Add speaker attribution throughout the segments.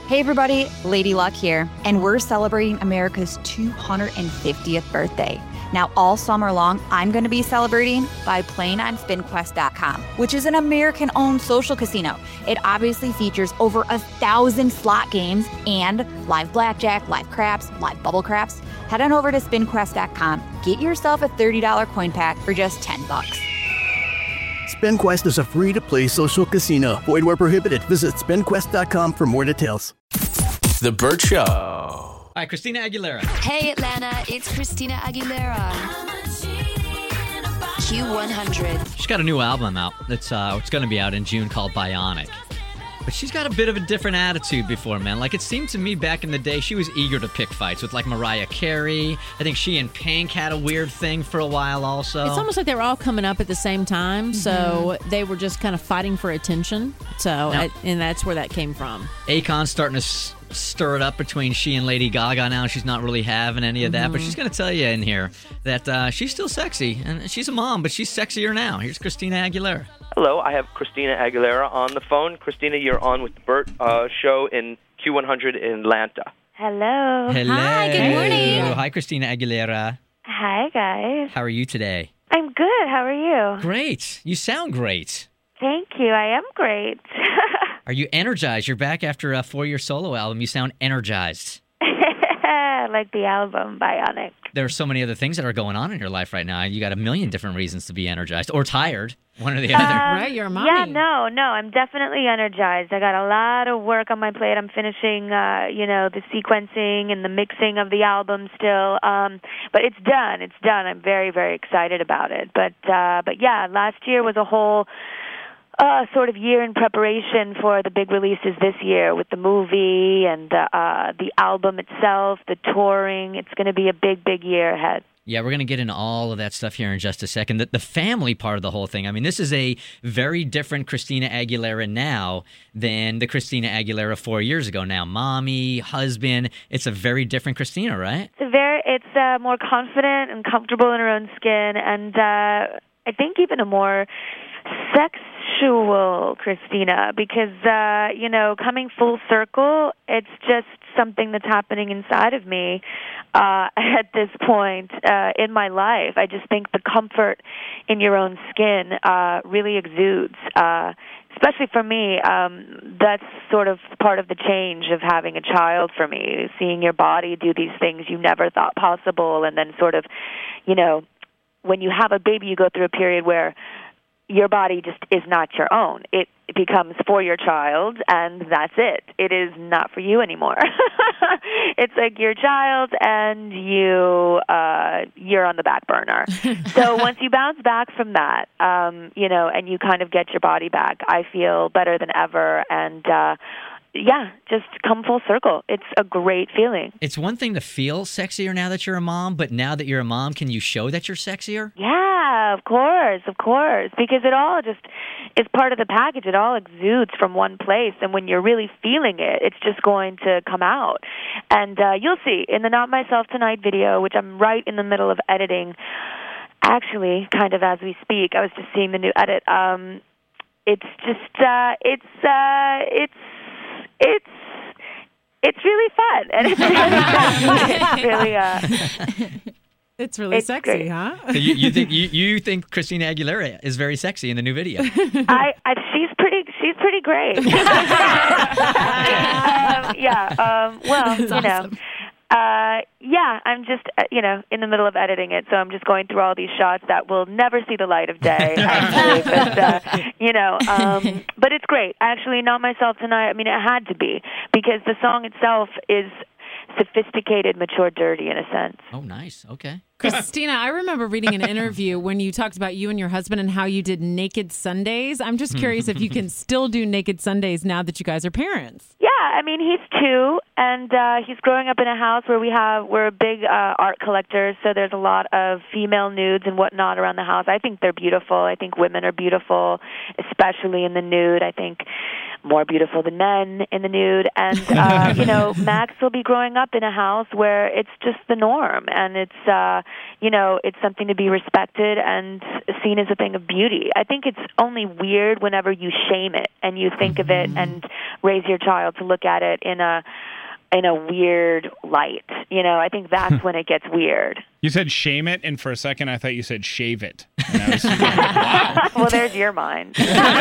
Speaker 1: Hey everybody, Lady Luck here, and we're celebrating America's 250th birthday. Now, all summer long, I'm going to be celebrating by playing on SpinQuest.com, which is an American-owned social casino. It obviously features over 1,000 slot games and live blackjack, live craps, live bubble craps. Head on over to SpinQuest.com. Get yourself a $30 coin pack for just $10.
Speaker 2: SpinQuest is a free-to-play social casino. Void where prohibited. Visit SpinQuest.com for more details.
Speaker 3: The Burt Show.
Speaker 4: All right, Christina Aguilera.
Speaker 5: Hey, Atlanta, it's Christina Aguilera. Q100.
Speaker 4: She's got a new album out. It's going to be out in June called Bionic. But she's got a bit of a different attitude before, man. Like, it seemed to me back in the day, she was eager to pick fights with, like, Mariah Carey. I think she and Pink had a weird thing for a while also.
Speaker 6: It's almost like they were all coming up at the same time, so they were just kind of fighting for attention. And that's where that came from.
Speaker 4: Akon's starting to stir it up between she and Lady Gaga now. She's not really having any of that, but she's going to tell you in here that she's still sexy, and she's a mom, but she's sexier now. Here's Christina Aguilera.
Speaker 7: Hello, I have Christina Aguilera on the phone. Christina, you're on with the Burt Show in Q100 in Atlanta.
Speaker 8: Hello.
Speaker 4: Hello.
Speaker 6: Hi, good morning.
Speaker 4: Hi, Christina Aguilera.
Speaker 8: Hi, guys.
Speaker 4: How are you today?
Speaker 8: I'm good. How are you?
Speaker 4: Great. You sound great.
Speaker 8: Thank you. I am great.
Speaker 4: Are you energized? You're back after a 4-year solo album. You sound energized.
Speaker 8: Like the album, Bionic.
Speaker 4: There are so many other things that are going on in your life right now. You got a million different reasons to be energized or tired, one or the other.
Speaker 6: Right, you're a mommy.
Speaker 8: Yeah, no, I'm definitely energized. I got a lot of work on my plate. I'm finishing, the sequencing and the mixing of the album still. But it's done. It's done. I'm very, very excited about it. But yeah, last year was a whole sort of year in preparation for the big releases this year with the movie and the album itself, the touring. It's going to be a big, big year ahead.
Speaker 4: Yeah, we're going to get into all of that stuff here in just a second. The family part of the whole thing, I mean, this is a very different Christina Aguilera now than the Christina Aguilera 4 years ago now. Mommy, husband, it's a very different Christina, right?
Speaker 8: It's more confident and comfortable in her own skin, and I think even a more sexual Christina, because, coming full circle, it's just something that's happening inside of me at this point in my life. I just think the comfort in your own skin really exudes. Especially for me, that's sort of part of the change of having a child for me, seeing your body do these things you never thought possible, and then sort of, when you have a baby, you go through a period where your body just is not your own. It becomes for your child, and that's it. It is not for you anymore. It's like your child, and you're on the back burner. So once you bounce back from that, and you kind of get your body back, I feel better than ever, and just come full circle. It's a great feeling.
Speaker 4: It's one thing to feel sexier now that you're a mom, but now that you're a mom, can you show that you're sexier?
Speaker 8: Yeah, of course, because it all just is part of the package. It all exudes from one place, and when you're really feeling it, it's just going to come out. And you'll see in the Not Myself Tonight video, which I'm right in the middle of editing, actually, kind of as we speak. I was just seeing the new edit. It's really fun, and it's really
Speaker 6: it's sexy,
Speaker 8: great.
Speaker 6: huh?
Speaker 4: So you think Christina Aguilera is very sexy in the new video?
Speaker 8: She's pretty great.
Speaker 6: Awesome.
Speaker 8: I'm just, in the middle of editing it, so I'm just going through all these shots that will never see the light of day, actually. But it's great. Actually, Not Myself Tonight, I mean, it had to be, because the song itself is sophisticated, mature, dirty in a sense.
Speaker 4: Oh, nice. Okay.
Speaker 6: Christina, I remember reading an interview when you talked about you and your husband and how you did Naked Sundays. I'm just curious if you can still do Naked Sundays now that you guys are parents.
Speaker 8: Yeah, I mean, he's 2, and he's growing up in a house where we're big art collectors, so there's a lot of female nudes and whatnot around the house. I think they're beautiful. I think women are beautiful, especially in the nude. I think more beautiful than men in the nude. And, Max will be growing up in a house where it's just the norm, and it's it's something to be respected and seen as a thing of beauty. I think it's only weird whenever you shame it and you think of it and raise your child to look at it in a weird light. I think that's when it gets weird.
Speaker 9: You said shame it, and for a second I thought you said shave it. And I was like, wow.
Speaker 8: Well, there's your mind.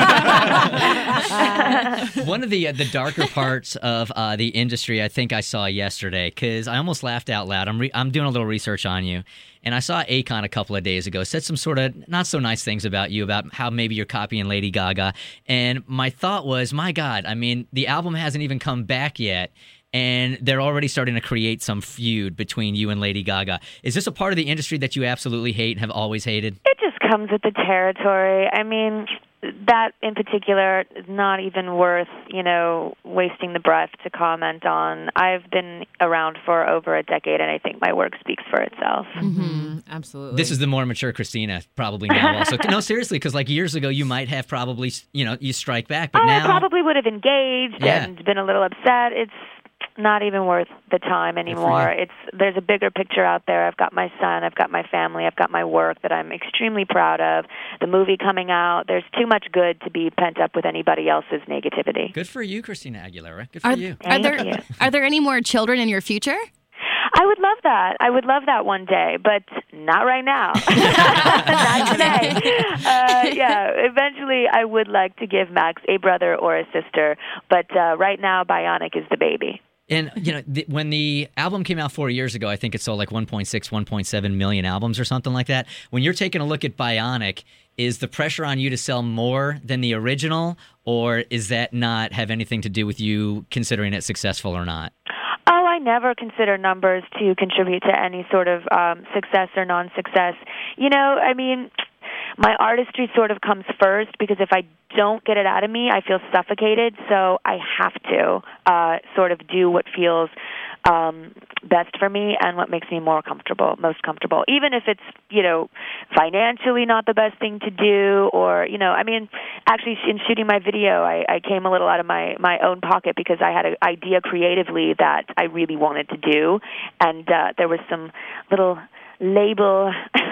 Speaker 4: One of the darker parts of the industry I think I saw yesterday, because I almost laughed out loud. I'm doing a little research on you, and I saw Akon a couple of days ago said some sort of not so nice things about you, about how maybe you're copying Lady Gaga. And my thought was, my God, I mean, the album hasn't even come back yet, and they're already starting to create some feud between you and Lady Gaga. Is this a part of the industry that you absolutely hate and have always hated?
Speaker 8: It just comes with the territory. I mean, that in particular is not even worth, wasting the breath to comment on. I've been around for over a decade, and I think my work speaks for itself.
Speaker 6: Mm-hmm. Absolutely.
Speaker 4: This is the more mature Christina probably now also. No, seriously, because like years ago you might have probably, you strike back, but now...
Speaker 8: I probably would have engaged and been a little upset. It's not even worth the time anymore. There's a bigger picture out there. I've got my son, I've got my family, I've got my work that I'm extremely proud of. The movie coming out. There's too much good to be pent up with anybody else's negativity.
Speaker 4: Good for you, Christina Aguilera. Good for you.
Speaker 10: Are there any more children in your future?
Speaker 8: I would love that. I would love that one day, but not right now. Not today. Eventually I would like to give Max a brother or a sister, but right now Bionic is the baby.
Speaker 4: And, when the album came out 4 years ago, I think it sold like 1.6, 1.7 million albums or something like that. When you're taking a look at Bionic, is the pressure on you to sell more than the original, or is that not have anything to do with you considering it successful or not?
Speaker 8: Oh, I never consider numbers to contribute to any sort of success or non-success. My artistry sort of comes first, because if I don't get it out of me, I feel suffocated. So I have to sort of do what feels best for me and what makes me most comfortable. Even if it's, financially not the best thing to do, or, actually in shooting my video, I came a little out of my own pocket because I had an idea creatively that I really wanted to do. And there was some little label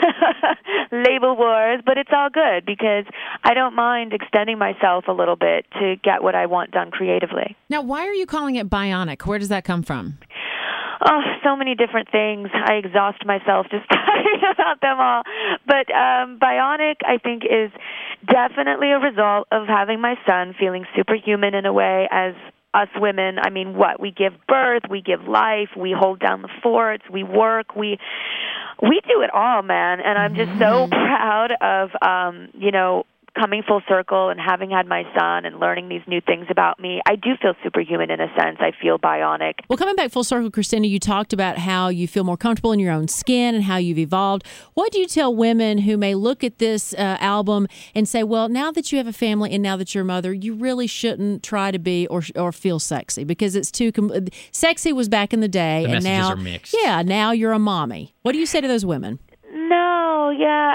Speaker 8: wars, but it's all good because I don't mind extending myself a little bit to get what I want done creatively.
Speaker 6: Now, why are you calling it Bionic? Where does that come from?
Speaker 8: Oh, so many different things. I exhaust myself just talking about them all. But Bionic, I think, is definitely a result of having my son feeling superhuman in a way as us women. I mean, we give birth, we give life, we hold down the forts, we work, we do it all, man. And I'm just so proud of, coming full circle and having had my son and learning these new things about me. I do feel superhuman in a sense. I feel bionic.
Speaker 6: Well, coming back full circle, Christina, you talked about how you feel more comfortable in your own skin and how you've evolved. What do you tell women who may look at this album and say, well, now that you have a family and now that you're a mother, you really shouldn't try to be or feel sexy, because it's too sexy was back in the day,
Speaker 4: the
Speaker 6: and now
Speaker 4: are mixed.
Speaker 6: Yeah, now you're a mommy. What do you say to those women?
Speaker 8: No,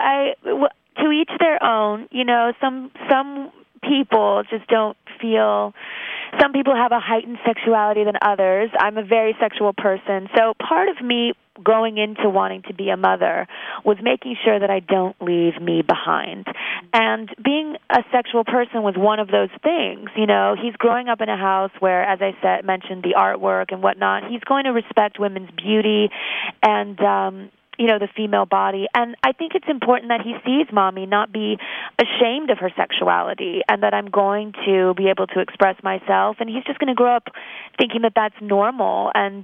Speaker 8: to each their own. Some people just don't feel. Some people have a heightened sexuality than others. I'm a very sexual person, so part of me going into wanting to be a mother was making sure that I don't leave me behind. And being a sexual person was one of those things. He's growing up in a house where, as I mentioned, the artwork and whatnot, he's going to respect women's beauty and the female body. And I think it's important that he sees Mommy not be ashamed of her sexuality, and that I'm going to be able to express myself. And he's just going to grow up thinking that that's normal, and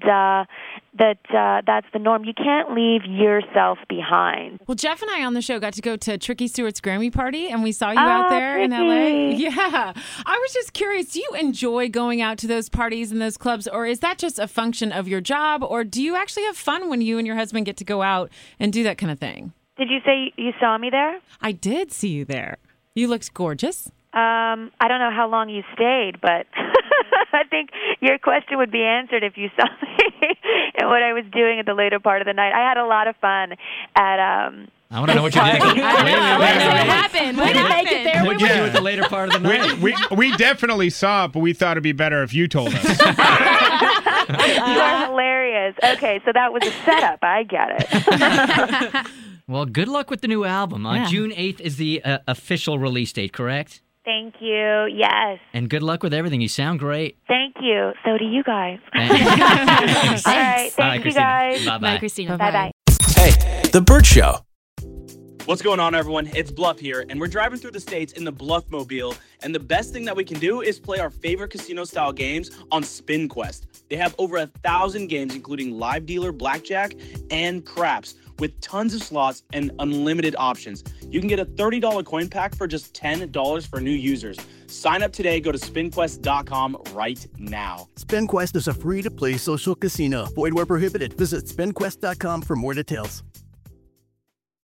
Speaker 8: that's the norm. You can't leave yourself behind.
Speaker 6: Well, Jeff and I on the show got to go to Tricky Stewart's Grammy party, and we saw you out there in LA. Yeah. I was just curious, do you enjoy going out to those parties and those clubs, or is that just a function of your job, or do you actually have fun when you and your husband get to go out and do that kind of thing?
Speaker 8: Did you say you saw me there?
Speaker 6: I did see you there. You looked gorgeous.
Speaker 8: I don't know how long you stayed, but I think your question would be answered if you saw me and what I was doing at the later part of the night. I had a lot of fun at
Speaker 4: I want to know what you did.
Speaker 10: What happened? What happened?
Speaker 4: What did you do at the later part of the night?
Speaker 9: We definitely saw it, but we thought it'd be better if you told us.
Speaker 8: You are hilarious. Okay, so that was a setup. I get it.
Speaker 4: Well, good luck with the new album.
Speaker 6: Yeah.
Speaker 4: June 8th is the official release date, correct?
Speaker 8: Thank you. Yes.
Speaker 4: And good luck with everything. You sound great.
Speaker 8: Thank you. So do you guys.
Speaker 4: Thanks.
Speaker 8: All right. Thank you,
Speaker 4: Christina.
Speaker 8: guys.
Speaker 4: Bye-bye.
Speaker 10: Bye, Christina.
Speaker 8: Bye-bye.
Speaker 3: Hey, The Burt Show.
Speaker 11: What's going on, everyone? It's Bluff here, and we're driving through the states in the Bluff Mobile. And the best thing that we can do is play our favorite casino-style games on Spin Quest. They have over 1,000 games, including live dealer, blackjack, and craps, with tons of slots and unlimited options. You can get a $30 coin pack for just $10 for new users. Sign up today. Go to spinquest.com right now.
Speaker 2: SpinQuest is a free-to-play social casino. Void where prohibited. Visit spinquest.com for more details.